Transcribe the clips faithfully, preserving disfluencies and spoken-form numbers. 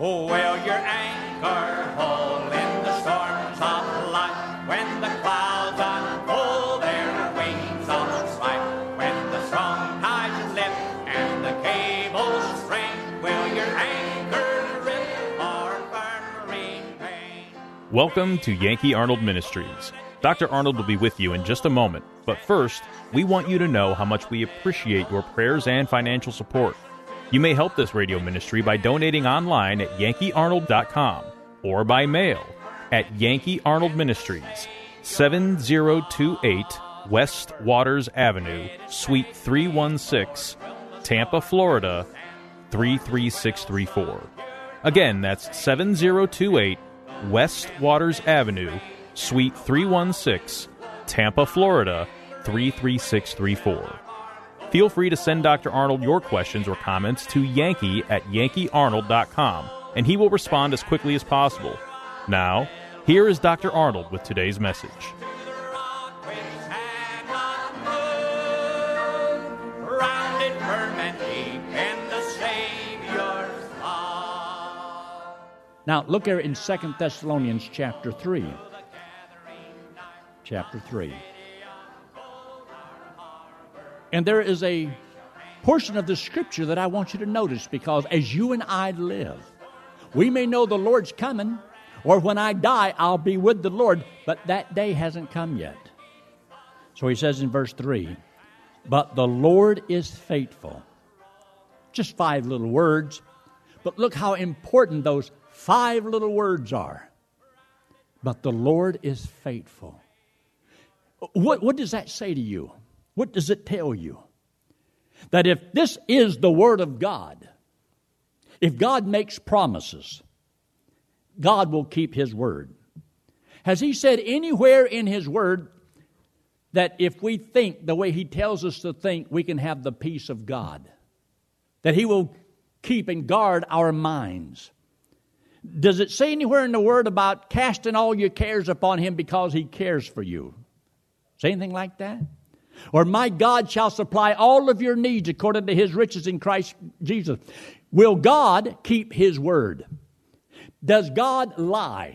Oh, will your anchor hold in the storms of life when the clouds unfold their wings of strife? When the strong tides lift and the cables strain, will your anchor rip or firm remain? Welcome to Yankee Arnold Ministries. Doctor Arnold will be with you in just a moment, but first, we want you to know how much we appreciate your prayers and financial support. You may help this radio ministry by donating online at yankee arnold dot com or by mail at Yankee Arnold Ministries, seven oh two eight West Waters Avenue, Suite three one six, Tampa, Florida, three three six three four. Again, that's seven oh two eight West Waters Avenue, Suite three one six, Tampa, Florida, three three six three four. Feel free to send Doctor Arnold your questions or comments to Yankee at yankee arnold dot com, and he will respond as quickly as possible. Now, here is Doctor Arnold with today's message. Now, look here in Second Thessalonians chapter three. Chapter three. And there is a portion of the Scripture that I want you to notice, because as you and I live, we may know the Lord's coming, or when I die, I'll be with the Lord, but that day hasn't come yet. So he says in verse three, but the Lord is faithful. Just five little words, but look how important those five little words are. But the Lord is faithful. What, what does that say to you? What does it tell you? That if this is the Word of God, if God makes promises, God will keep His Word. Has He said anywhere in His Word that if we think the way He tells us to think, we can have the peace of God? That He will keep and guard our minds? Does it say anywhere in the Word about casting all your cares upon Him because He cares for you? Say anything like that? Or my God shall supply all of your needs according to His riches in Christ Jesus. Will God keep His word? Does God lie?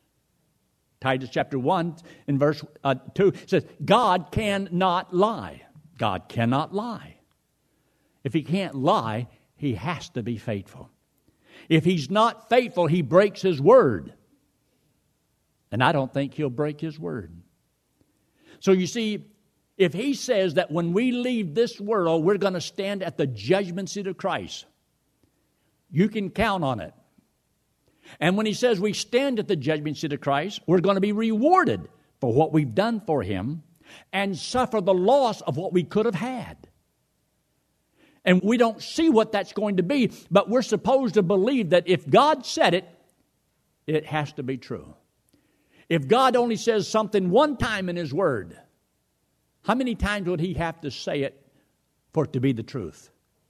Titus chapter one in verse uh, two says, God cannot lie. God cannot lie. If He can't lie, He has to be faithful. If He's not faithful, He breaks His word. And I don't think He'll break His word. So you see, if He says that when we leave this world, we're going to stand at the judgment seat of Christ, you can count on it. And when He says we stand at the judgment seat of Christ, we're going to be rewarded for what we've done for Him and suffer the loss of what we could have had. And we don't see what that's going to be, but we're supposed to believe that if God said it, it has to be true. If God only says something one time in His Word, how many times would He have to say it for it to be the truth?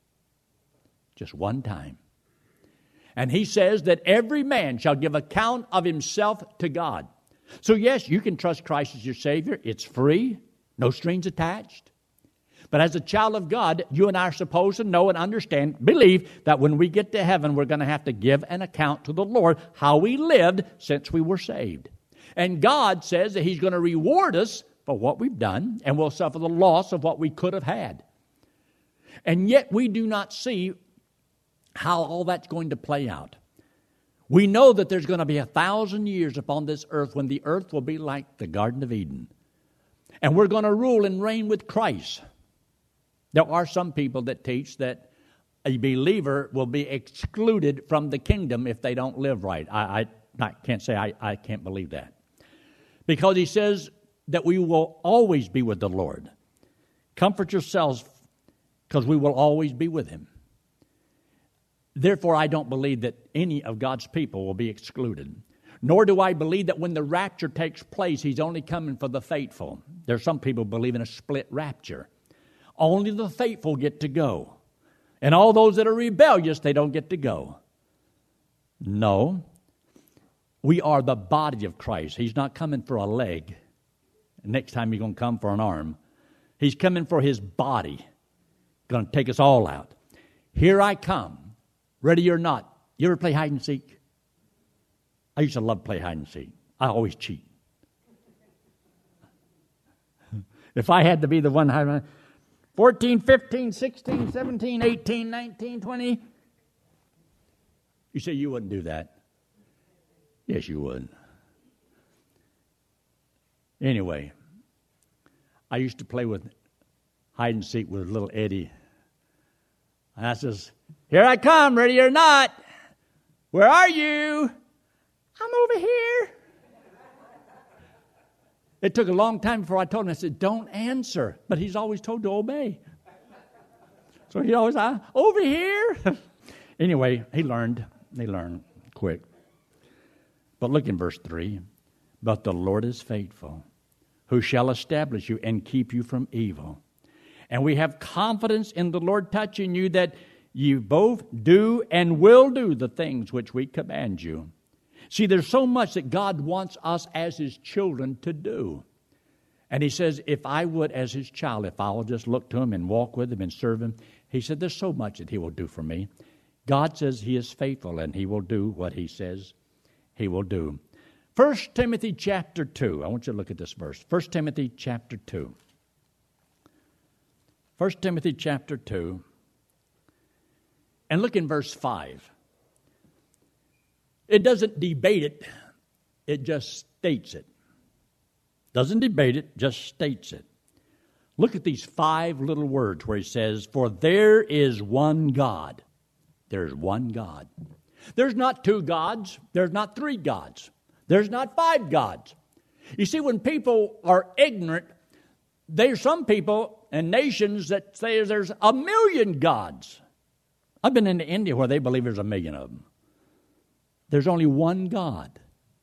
Just one time. And He says that every man shall give account of himself to God. So yes, you can trust Christ as your Savior. It's free, no strings attached. But as a child of God, you and I are supposed to know and understand, believe that when we get to heaven, we're going to have to give an account to the Lord how we lived since we were saved. And God says that He's going to reward us for what we've done, and we'll suffer the loss of what we could have had. And yet we do not see how all that's going to play out. We know that there's going to be a thousand years upon this earth when the earth will be like the Garden of Eden. And we're going to rule and reign with Christ. There are some people that teach that a believer will be excluded from the kingdom if they don't live right. I, I, I can't say I, I can't believe that. Because He says that we will always be with the Lord. Comfort yourselves, because we will always be with Him. Therefore, I don't believe that any of God's people will be excluded. Nor do I believe that when the rapture takes place, He's only coming for the faithful. There are some people who believe in a split rapture. Only the faithful get to go. And all those that are rebellious, they don't get to go. No. We are the body of Christ. He's not coming for a leg. Next time He's going to come for an arm. He's coming for His body. Going to take us all out. Here I come. Ready or not, You ever play hide and seek? I used to love to play hide and seek. I always cheat. If I had to be the one hiding, fourteen, fifteen, sixteen, seventeen, eighteen, nineteen, twenty. You say you wouldn't do that. Yes, you would. Anyway, I used to play with hide and seek with little Eddie. And I says, here I come, ready or not. Where are you? I'm over here. It took a long time before I told him. I said, don't answer. But he's always told to obey. So he always, uh, over here. Anyway, he learned. He learned quick. But look in verse three. But the Lord is faithful, who shall establish you and keep you from evil. And we have confidence in the Lord touching you that you both do and will do the things which we command you. See, there's so much that God wants us as His children to do. And He says, if I would, as His child, if I'll just look to Him and walk with Him and serve Him, He said, there's so much that He will do for me. God says He is faithful and He will do what He says He will do. First Timothy chapter two. I want you to look at this verse. First Timothy chapter two. First Timothy chapter two. And look in verse five. It doesn't debate it. It just states it. Doesn't debate it, just states it. Look at these five little words where he says, for there is one God. There's one God. There's not two gods. There's not three gods. There's not five gods. You see, when people are ignorant, there's some people and nations that say there's a million gods. I've been into India where they believe there's a million of them. There's only one God.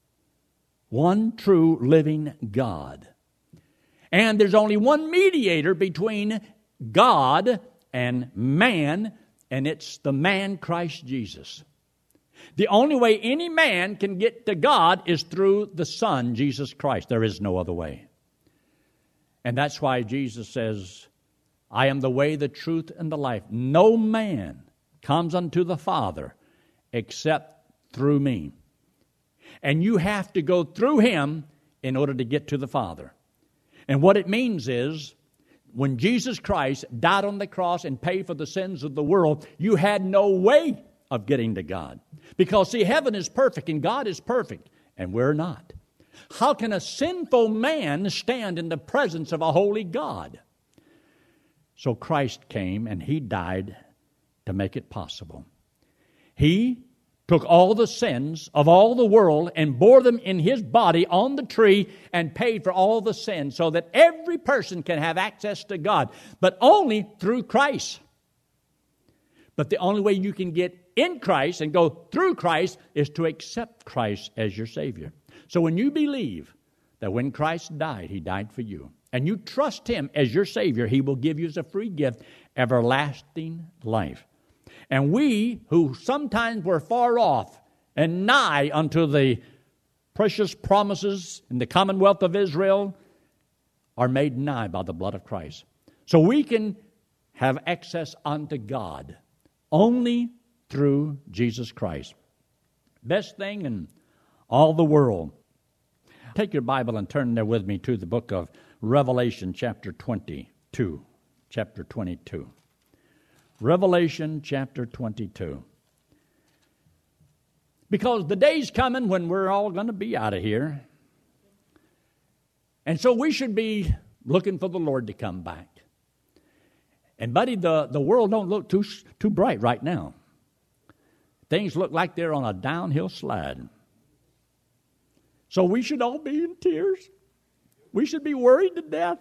One true living God. And there's only one mediator between God and man, and it's the man Christ Jesus. The only way any man can get to God is through the Son, Jesus Christ. There is no other way. And that's why Jesus says, I am the way, the truth, and the life. No man comes unto the Father except through me. And you have to go through Him in order to get to the Father. And what it means is, when Jesus Christ died on the cross and paid for the sins of the world, you had no way of getting to God. Because, see, heaven is perfect and God is perfect, and we're not. How can a sinful man stand in the presence of a holy God? So Christ came and He died to make it possible. He took all the sins of all the world and bore them in His body on the tree and paid for all the sins so that every person can have access to God, but only through Christ. But the only way you can get in Christ and go through Christ is to accept Christ as your Savior. So when you believe that when Christ died, He died for you, and you trust Him as your Savior, He will give you as a free gift everlasting life. And we, who sometimes were far off and nigh unto the precious promises in the commonwealth of Israel, are made nigh by the blood of Christ. So we can have access unto God only through Jesus Christ. Best thing in all the world. Take your Bible and turn there with me to the book of Revelation chapter twenty-two. Chapter twenty-two. Revelation chapter twenty-two. Because the day's coming when we're all going to be out of here. And so we should be looking for the Lord to come back. And buddy, the, the world don't look too, too bright right now. Things look like they're on a downhill slide. So we should all be in tears. We should be worried to death.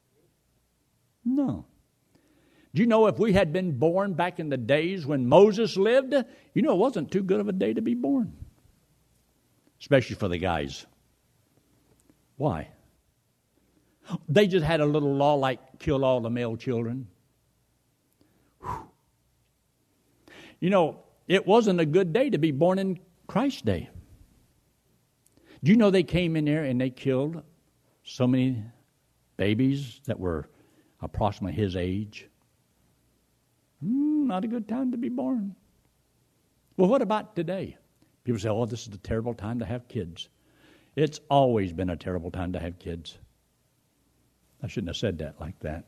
No. Do you know if we had been born back in the days when Moses lived, you know it wasn't too good of a day to be born. Especially for the guys. Why? They just had a little law like kill all the male children. Whew. You know, it wasn't a good day to be born in Christ's day. Do you know they came in there and they killed so many babies that were approximately his age? Mm, not a good time to be born. Well, what about today? People say, oh, this is a terrible time to have kids. It's always been a terrible time to have kids. I shouldn't have said that like that.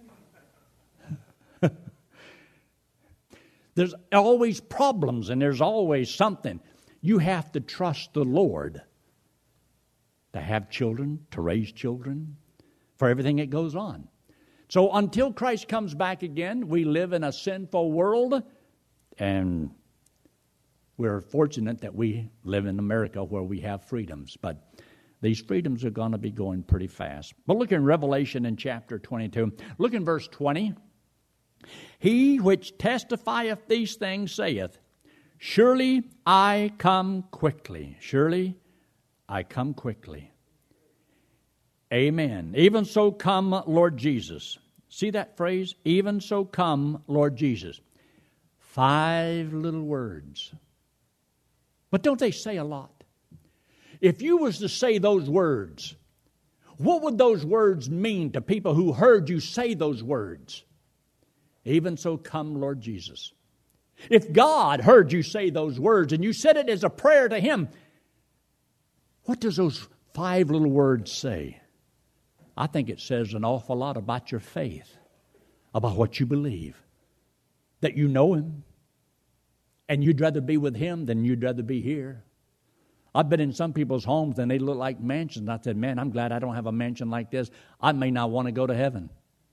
There's always problems and there's always something. You have to trust the Lord to have children, to raise children, for everything that goes on. So until Christ comes back again, we live in a sinful world, and we're fortunate that we live in America where we have freedoms. But these freedoms are going to be going pretty fast. But look in Revelation in chapter twenty-two. Look in verse twenty. He which testifieth these things saith, surely I come quickly. Surely I come quickly. Amen. Even so come, Lord Jesus. See that phrase? Even so come, Lord Jesus. Five little words. But don't they say a lot? If you was to say those words, what would those words mean to people who heard you say those words? Even so come, Lord Jesus. If God heard you say those words and you said it as a prayer to Him, what does those five little words say? I think it says an awful lot about your faith, about what you believe, that you know Him, and you'd rather be with Him than you'd rather be here. I've been in some people's homes and they look like mansions. I said, man, I'm glad I don't have a mansion like this. I may not want to go to heaven.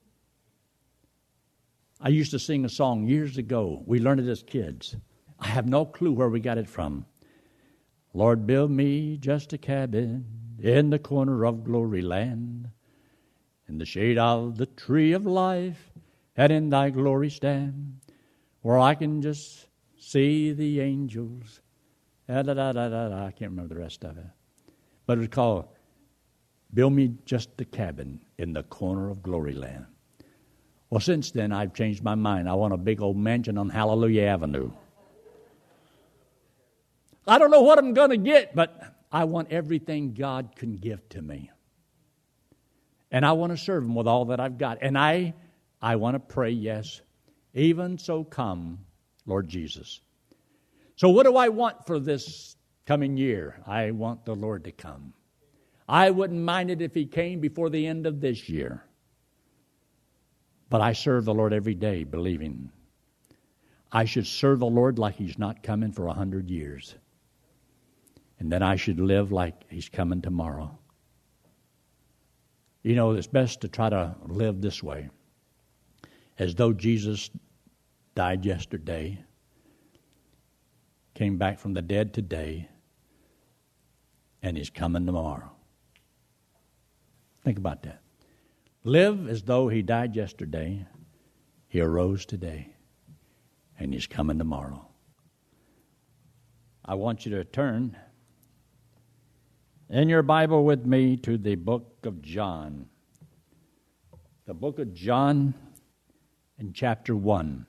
I used to sing a song years ago. We learned it as kids. I have no clue where we got it from. Lord, build me just a cabin in the corner of glory land, in the shade of the tree of life, and in thy glory stand, where I can just see the angels. Da, da, da, da, da, da. I can't remember the rest of it. But it was called, Build Me Just a Cabin in the Corner of Glory Land. Well, since then, I've changed my mind. I want a big old mansion on Hallelujah Avenue. I don't know what I'm going to get, but I want everything God can give to me. And I want to serve Him with all that I've got. And I, I want to pray, yes, even so come, Lord Jesus. So what do I want for this coming year? I want the Lord to come. I wouldn't mind it if He came before the end of this year. But I serve the Lord every day, believing I should serve the Lord like He's not coming for a hundred years. And then I should live like He's coming tomorrow. You know, it's best to try to live this way, as though Jesus died yesterday, came back from the dead today, and He's coming tomorrow. Think about that. Live as though He died yesterday, He arose today, and He's coming tomorrow. I want you to turn in your Bible with me to the book of John. The book of John in chapter one.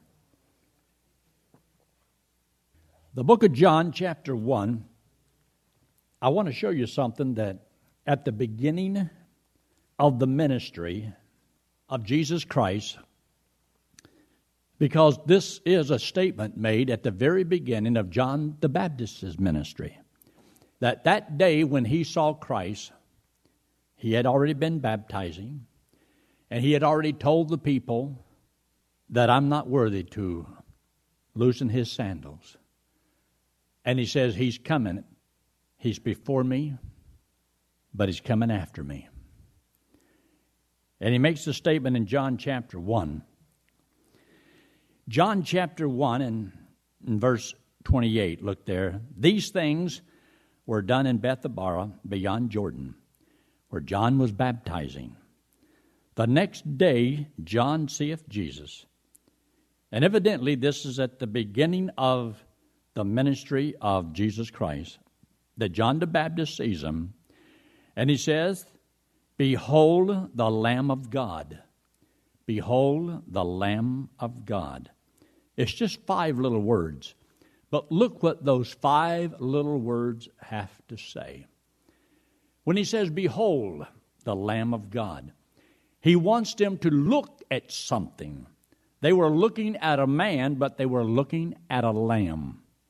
The book of John, chapter one, I want to show you something that at the beginning of the ministry of Jesus Christ, because this is a statement made at the very beginning of John the Baptist's ministry, that that day when he saw Christ, he had already been baptizing, and he had already told the people that I'm not worthy to loosen his sandals. And he says, He's coming. He's before me, but He's coming after me. And he makes the statement in John chapter one. John chapter one and in verse twenty-eight, look there. These things were done in Bethabara beyond Jordan, where John was baptizing. The next day, John seeth Jesus. And evidently, this is at the beginning of the ministry of Jesus Christ, that John the Baptist sees Him, and he says, Behold the Lamb of God. Behold the Lamb of God. It's just five little words. But look what those five little words have to say. When he says, Behold the Lamb of God, he wants them to look at something. They were looking at a man, but they were looking at a lamb.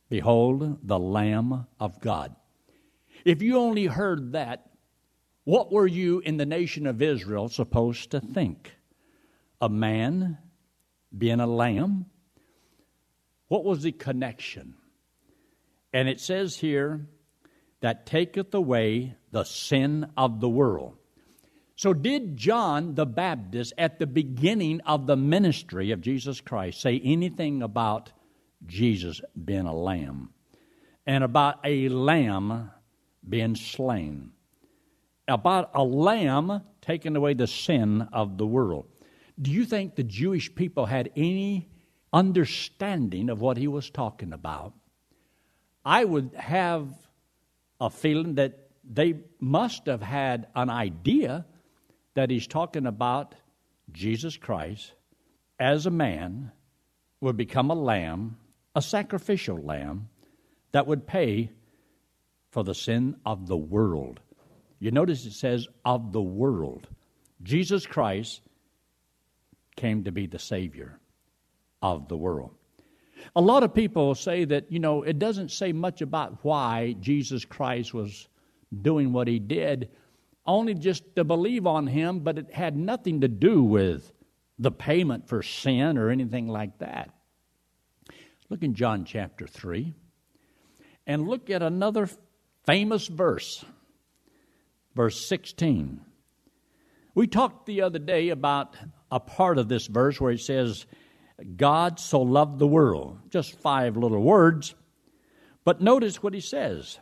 Behold, the Lamb of God. If you only heard that, what were you in the nation of Israel supposed to think? A man being a lamb? What was the connection? And it says here, that taketh away the sin of the world. So did John the Baptist at the beginning of the ministry of Jesus Christ say anything about Jesus being a lamb and about a lamb being slain, about a lamb taking away the sin of the world? Do you think the Jewish people had any understanding of what he was talking about? I would have a feeling that they must have had an idea that he's talking about Jesus Christ as a man would become a lamb, a sacrificial lamb, that would pay for the sin of the world. You notice it says, of the world. Jesus Christ came to be the Savior of the world. A lot of people say that, you know, it doesn't say much about why Jesus Christ was doing what he did, only just to believe on him, but it had nothing to do with the payment for sin or anything like that. Look in John chapter three and look at another famous verse, verse sixteen. We talked the other day about a part of this verse where it says, God so loved the world. Just five little words. But notice what he says.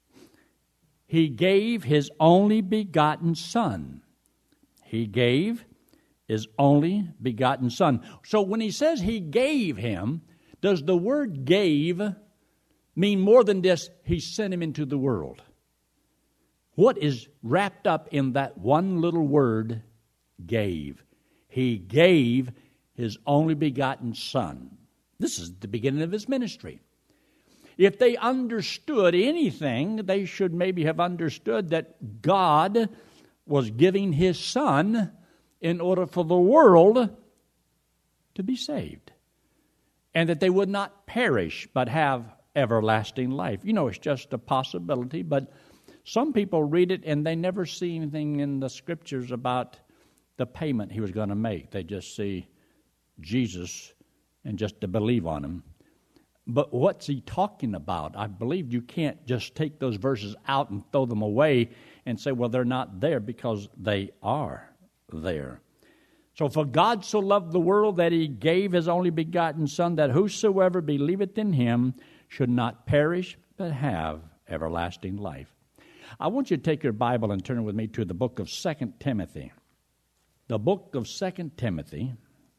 He gave his only begotten Son. He gave his only begotten Son. So when he says he gave him, does the word gave mean more than this? He sent him into the world. What is wrapped up in that one little word, gave? He gave his only begotten Son. This is the beginning of his ministry. If they understood anything, they should maybe have understood that God was giving his Son in order for the world to be saved, and that they would not perish but have everlasting life. You know, it's just a possibility, but some people read it and they never see anything in the Scriptures about the payment he was going to make. They just see Jesus and just to believe on him. But what's he talking about? I believe you can't just take those verses out and throw them away and say, well, they're not there, because they are there. So for God so loved the world that he gave his only begotten Son, that whosoever believeth in him should not perish but have everlasting life. I want you to take your Bible and turn with me to the book of Second Timothy. The book of Second Timothy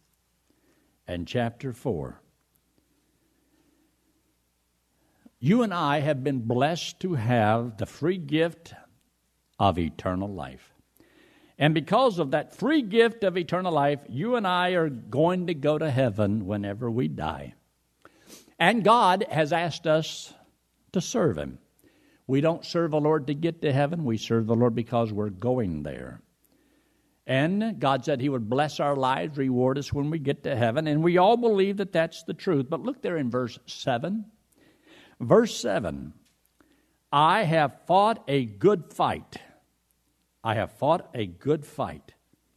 and chapter four. You and I have been blessed to have the free gift of eternal life. And because of that free gift of eternal life, you and I are going to go to heaven whenever we die. And God has asked us to serve him. We don't serve the Lord to get to heaven. We serve the Lord because we're going there. And God said he would bless our lives, reward us when we get to heaven. And we all believe that that's the truth. But look there in verse seven. Verse seven. I have fought a good fight. I have fought a good fight.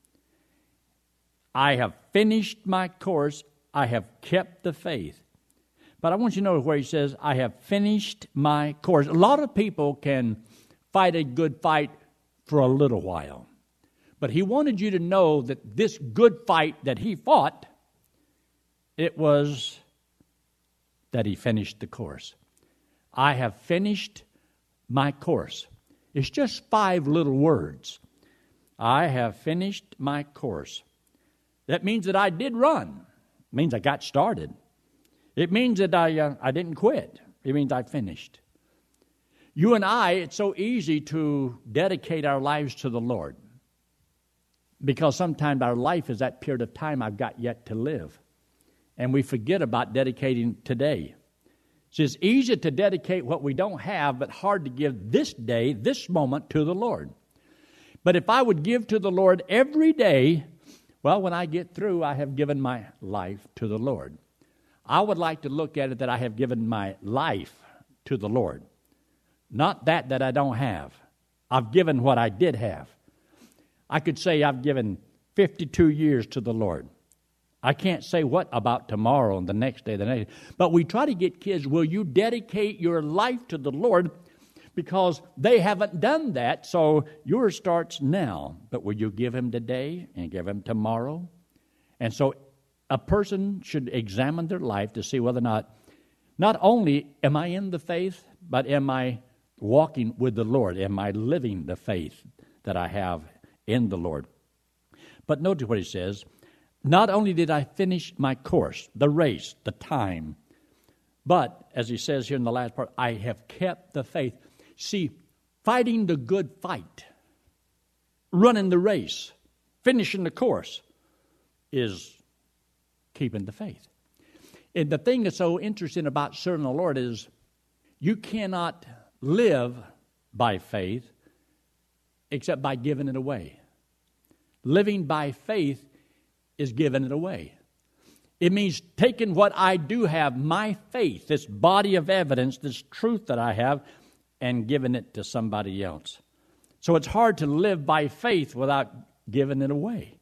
I have finished my course. I have kept the faith. But I want you to know where he says, I have finished my course. A lot of people can fight a good fight for a little while. But he wanted you to know that this good fight that he fought, it was that he finished the course. I have finished my course. It's just five little words. I have finished my course. That means that I did run. It means I got started. It means that I, uh, I didn't quit. It means I finished. You and I, it's so easy to dedicate our lives to the Lord, because sometimes our life is that period of time I've got yet to live. And we forget about dedicating today. So it's easy to dedicate what we don't have, but hard to give this day, this moment, to the Lord. But if I would give to the Lord every day, well, when I get through, I have given my life to the Lord. I would like to look at it that I have given my life to the Lord. Not that that I don't have. I've given what I did have. I could say I've given fifty-two years to the Lord. I can't say what about tomorrow and the next day, the next. But we try to get kids, will you dedicate your life to the Lord? Because they haven't done that, so yours starts now. But will you give him today and give him tomorrow? And so a person should examine their life to see whether or not, not only am I in the faith, but am I walking with the Lord? Am I living the faith that I have in the Lord? But notice what he says. Not only did I finish my course, the race, the time, but, as he says here in the last part, I have kept the faith. See, fighting the good fight, running the race, finishing the course, is keeping the faith. And the thing that's so interesting about serving the Lord is you cannot live by faith except by giving it away. Living by faith is giving it away. It means taking what I do have, my faith, this body of evidence, this truth that I have, and giving it to somebody else. So it's hard to live by faith without giving it away.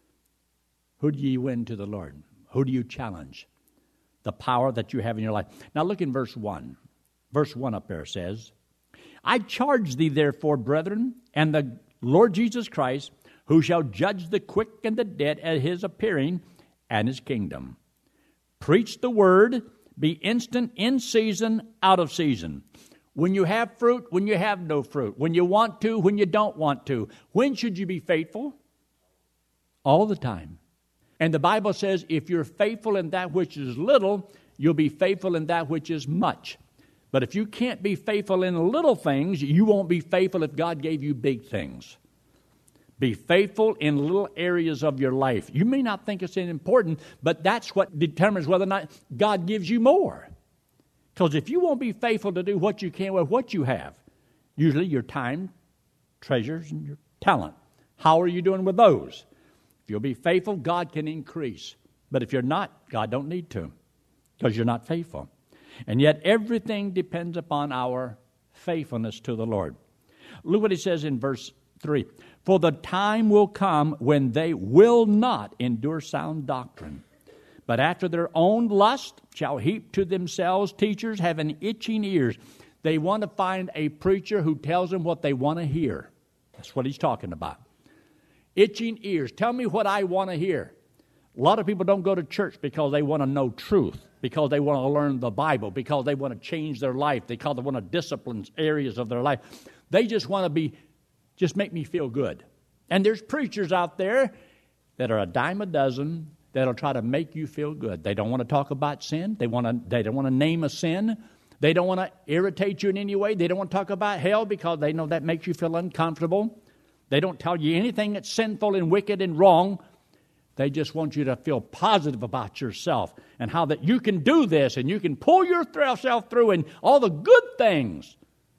Who do you win to the Lord? Who do you challenge? The power that you have in your life. Now look in verse one. Verse one up there says, I charge thee therefore, brethren, and the Lord Jesus Christ, who shall judge the quick and the dead at his appearing and his kingdom. Preach the word, be instant in season, out of season. When you have fruit, when you have no fruit. When you want to, when you don't want to. When should you be faithful? All the time. And the Bible says if you're faithful in that which is little, you'll be faithful in that which is much. But if you can't be faithful in little things, you won't be faithful if God gave you big things. Be faithful in little areas of your life. You may not think it's important, but that's what determines whether or not God gives you more. Because if you won't be faithful to do what you can with what you have, usually your time, treasures, and your talent, how are you doing with those? If you'll be faithful, God can increase. But if you're not, God don't need to, because you're not faithful. And yet everything depends upon our faithfulness to the Lord. Look what he says in verse three. For the time will come when they will not endure sound doctrine, but after their own lust shall heap to themselves teachers having itching ears. They want to find a preacher who tells them what they want to hear. That's what he's talking about. Itching ears. Tell me what I want to hear. A lot of people don't go to church because they want to know truth, because they want to learn the Bible, because they want to change their life, because they want to discipline areas of their life. They just want to be, just make me feel good. And there's preachers out there that are a dime a dozen that'll try to make you feel good. They don't want to talk about sin. They want to. They don't want to name a sin. They don't want to irritate you in any way. They don't want to talk about hell because they know that makes you feel uncomfortable. They don't tell you anything that's sinful and wicked and wrong. They just want you to feel positive about yourself and how that you can do this and you can pull yourself through and all the good things.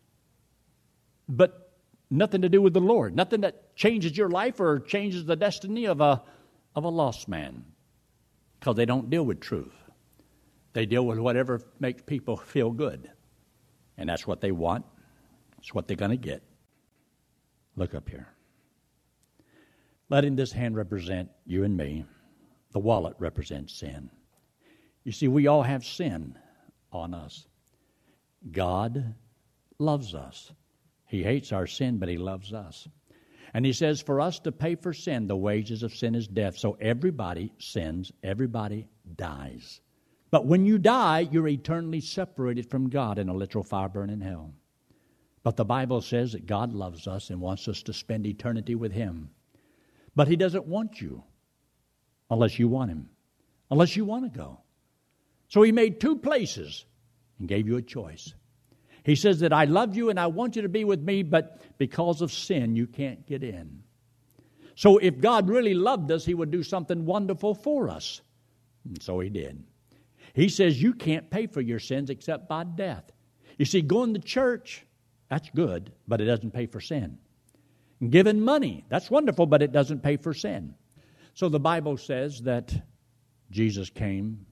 But nothing to do with the Lord. Nothing that changes your life or changes the destiny of a, of a lost man. Because they don't deal with truth. They deal with whatever makes people feel good. And that's what they want. That's what they're going to get. Look up here. Letting this hand represent you and me. The wallet represents sin. You see, we all have sin on us. God loves us. He hates our sin, but He loves us. And He says for us to pay for sin, the wages of sin is death. So everybody sins. Everybody dies. But when you die, you're eternally separated from God in a literal fire burning hell. But the Bible says that God loves us and wants us to spend eternity with Him. But He doesn't want you unless you want Him, unless you want to go. So He made two places and gave you a choice. He says that I love you and I want you to be with me, but because of sin, you can't get in. So if God really loved us, He would do something wonderful for us. And so He did. He says you can't pay for your sins except by death. You see, going to church, that's good, but it doesn't pay for sin. And giving money, that's wonderful, but it doesn't pay for sin. So the Bible says that Jesus came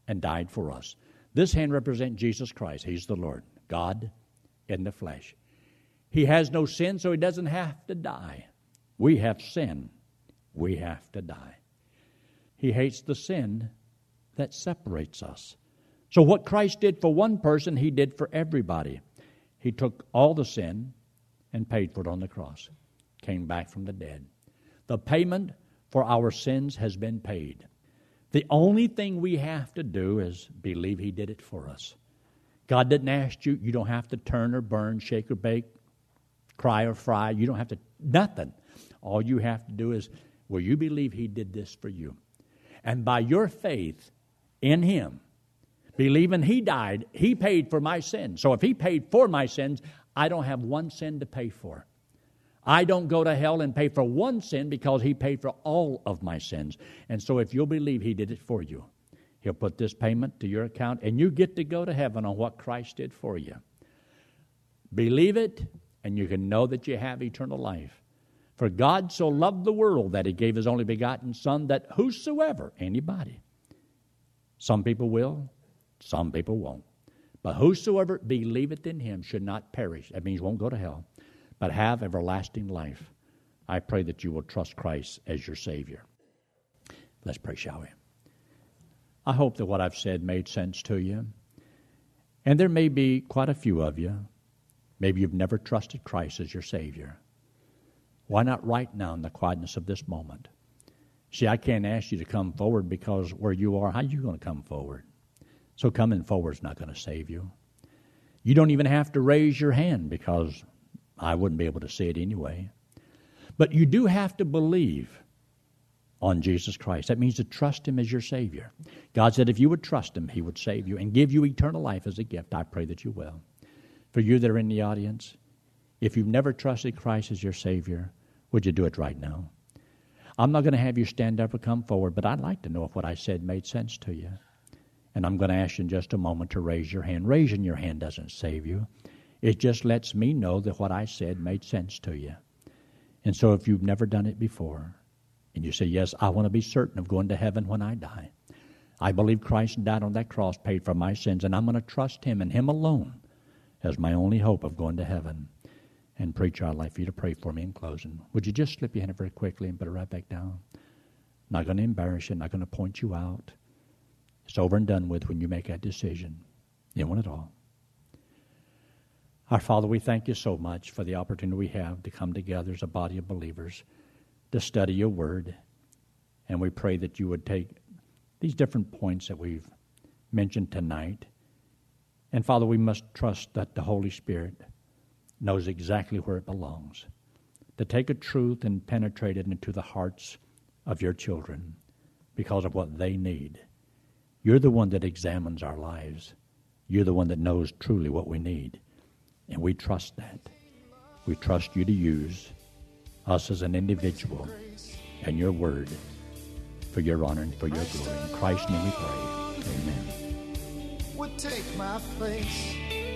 and died for us. This hand represents Jesus Christ. He's the Lord, God in the flesh. He has no sin, so he doesn't have to die. We have sin. We have to die. He hates the sin that separates us. So what Christ did for one person, he did for everybody. He took all the sin and paid for it on the cross. Came back from the dead. The payment for our sins has been paid. The only thing we have to do is believe he did it for us. God didn't ask you. You don't have to turn or burn, shake or bake, cry or fry. You don't have to, nothing. All you have to do is, will you believe he did this for you? And by your faith in him, believing he died, he paid for my sins. So if he paid for my sins, I don't have one sin to pay for. I don't go to hell and pay for one sin because he paid for all of my sins. And so if you'll believe he did it for you, he'll put this payment to your account and you get to go to heaven on what Christ did for you. Believe it and you can know that you have eternal life. For God so loved the world that he gave his only begotten Son, that whosoever, anybody, some people will, some people won't, but whosoever believeth in him should not perish. That means won't go to hell, but have everlasting life. I pray that you will trust Christ as your Savior. Let's pray, shall we? I hope that what I've said made sense to you. And there may be quite a few of you. Maybe you've never trusted Christ as your Savior. Why not right now in the quietness of this moment? See, I can't ask you to come forward because where you are, how are you going to come forward? So coming forward is not going to save you. You don't even have to raise your hand because I wouldn't be able to see it anyway. But you do have to believe on Jesus Christ. That means to trust him as your Savior. God said if you would trust him, he would save you and give you eternal life as a gift. I pray that you will. For you that are in the audience, if you've never trusted Christ as your Savior, would you do it right now? I'm not going to have you stand up or come forward, but I'd like to know if what I said made sense to you. And I'm going to ask you in just a moment to raise your hand. Raising your hand doesn't save you. It just lets me know that what I said made sense to you. And so if you've never done it before, and you say, yes, I want to be certain of going to heaven when I die. I believe Christ died on that cross, paid for my sins, and I'm going to trust him and him alone as my only hope of going to heaven. And preacher, I'd like for you to pray for me in closing. Would you just slip your hand very quickly and put it right back down? Not going to embarrass you, not going to point you out. It's over and done with when you make that decision. You want it all. Our Father, we thank you so much for the opportunity we have to come together as a body of believers to study your word. And we pray that you would take these different points that we've mentioned tonight. And Father, we must trust that the Holy Spirit knows exactly where it belongs, to take a truth and penetrate it into the hearts of your children because of what they need. You're the one that examines our lives. You're the one that knows truly what we need. And we trust that. We trust you to use us as an individual and your word for your honor and for your glory. In Christ's name we pray. Amen. Would take my place.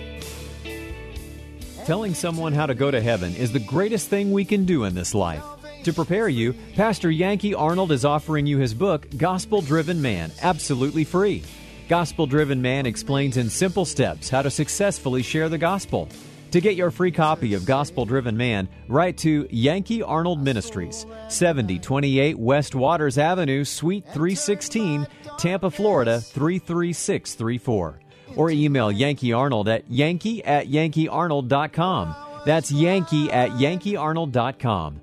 Telling someone how to go to heaven is the greatest thing we can do in this life. To prepare you, Pastor Yankee Arnold is offering you his book, Gospel Driven Man, absolutely free. Gospel Driven Man explains in simple steps how to successfully share the gospel. To get your free copy of Gospel Driven Man, write to Yankee Arnold Ministries, seventy twenty-eight West Waters Avenue, Suite three sixteen, Tampa, Florida, three three six three four. Or email Yankee Arnold at yankee at yankee arnold dot com. That's yankee at yankee arnold dot com.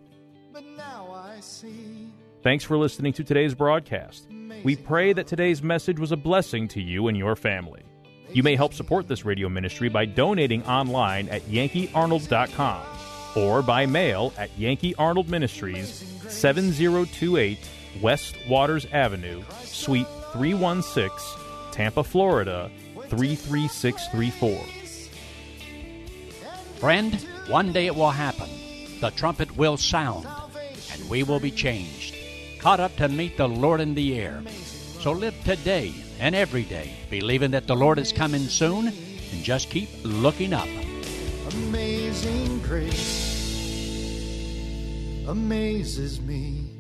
Thanks for listening to today's broadcast. We pray that today's message was a blessing to you and your family. You may help support this radio ministry by donating online at yankee arnold dot com or by mail at Yankee Arnold Ministries, seven oh two eight West Waters Avenue, Suite three one six, Tampa, Florida, three three six three four. Friend, one day it will happen. The trumpet will sound, and we will be changed, caught up to meet the Lord in the air. So live today and every day, believing that the Lord is coming soon, and just keep looking up. Amazing grace amazes me.